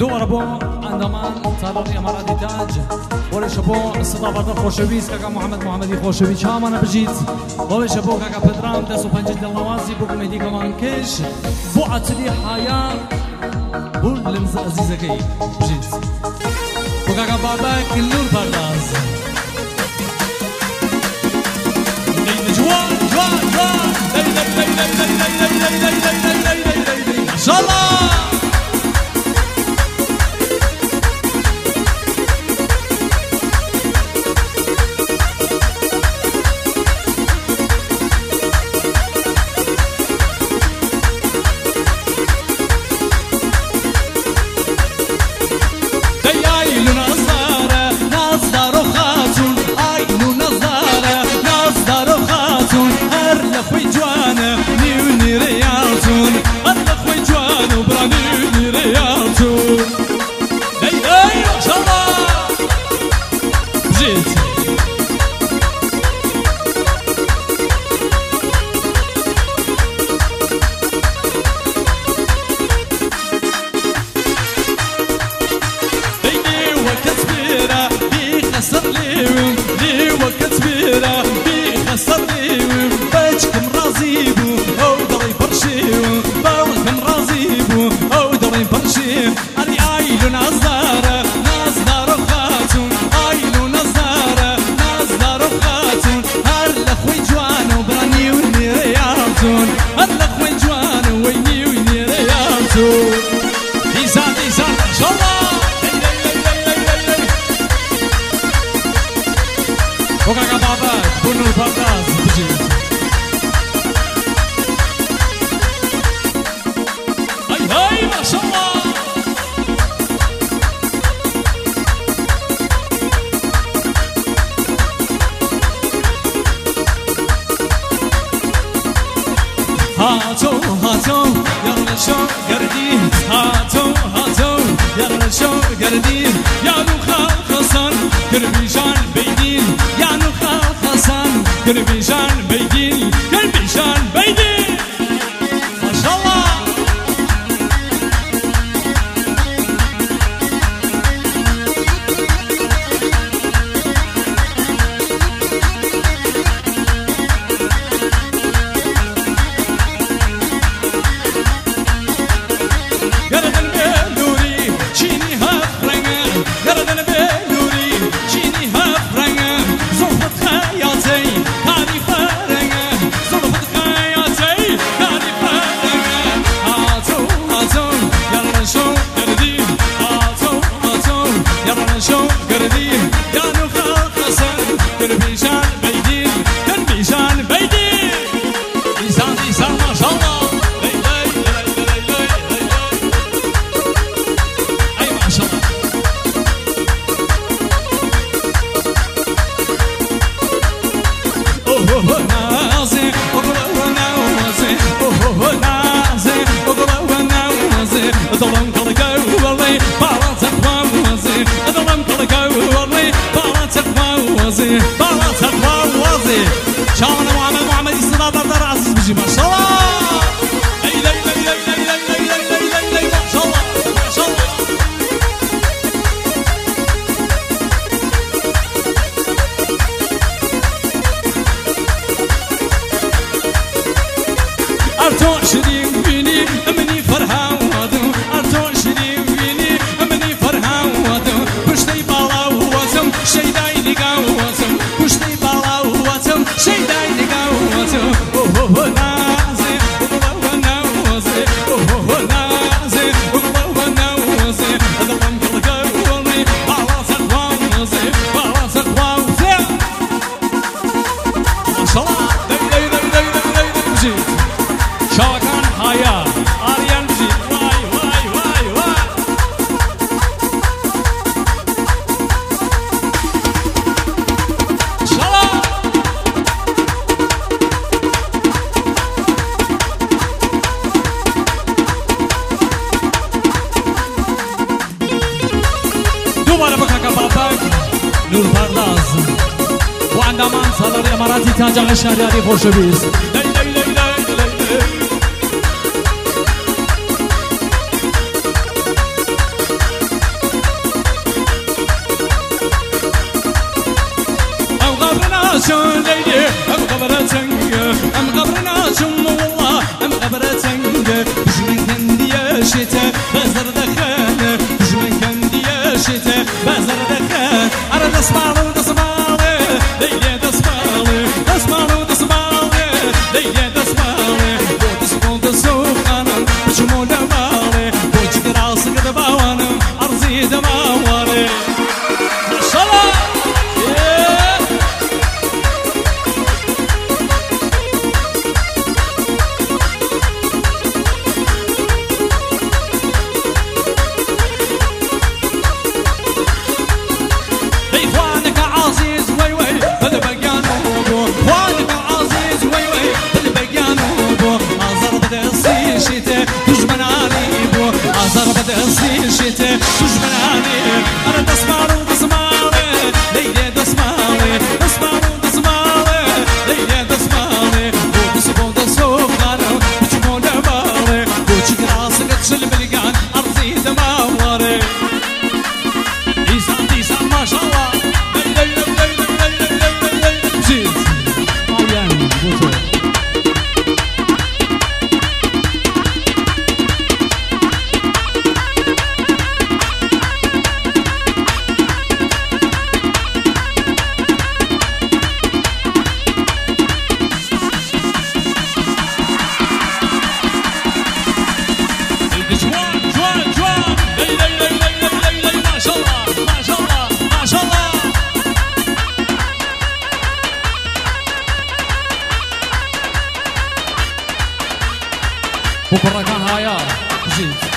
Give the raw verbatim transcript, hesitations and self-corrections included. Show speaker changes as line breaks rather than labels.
دوباره بۆ ئەندەمان تاڵەڕی ئەماراتی تاج بۆڵێشە بۆ سەدابەردە خۆشەویست کاکا محەممەد محەممەدی خۆشەوی چامانە بژیت بۆڵێشە بۆ کاکا پدرام دەست و پەنجە دڵنەوازی بۆ کومێدی کەمان کش بۆ عەتری حایا بوو لەمزە ئەزیزەکەی بژیت بۆ کاکا بابەک نور پەرداز جوان جوان جوان لەی لەی لەی لەی لەی لەی لەی لەی لەی لەی لەی لەی لەی لەی ماشاءالله هاتو هاتو يلا شو قردي هاتو هاتو يلا شو قردي يا نخا خسان كربيشان بيدين يا نخا خسان كربيشان بيدين كربيشان بيدين ما شاء الله نور پرداز و اندامان سالاری اماراتی تاج شهریاری خوشویست ام قبرنا جم والله ام قبرة تنقى جمن كندي يا شتا بازر دخان جمن كندي يا شتا بازر دخان انا دسمالو دسمالي ليلي دسمالي دسمالو دسمالي ليلي دسمالي ودسمو دسوق انا بجمو دمالي وجد راسك دباوانا ارزي دماوري ما شاء الله شتا تجمناني انا دسمالو دسمالي ليلي دسمالي دسمالو دسمالي ليلي دسمالي ودسمو دسوقانا بجمو دمالي وجك راسك تشل بالقان ارضي دماوري ايسان ايسان ما شاء الله ليلي ليلي ليلي ليلي زيد عيان بوتو وبركان هايا زيد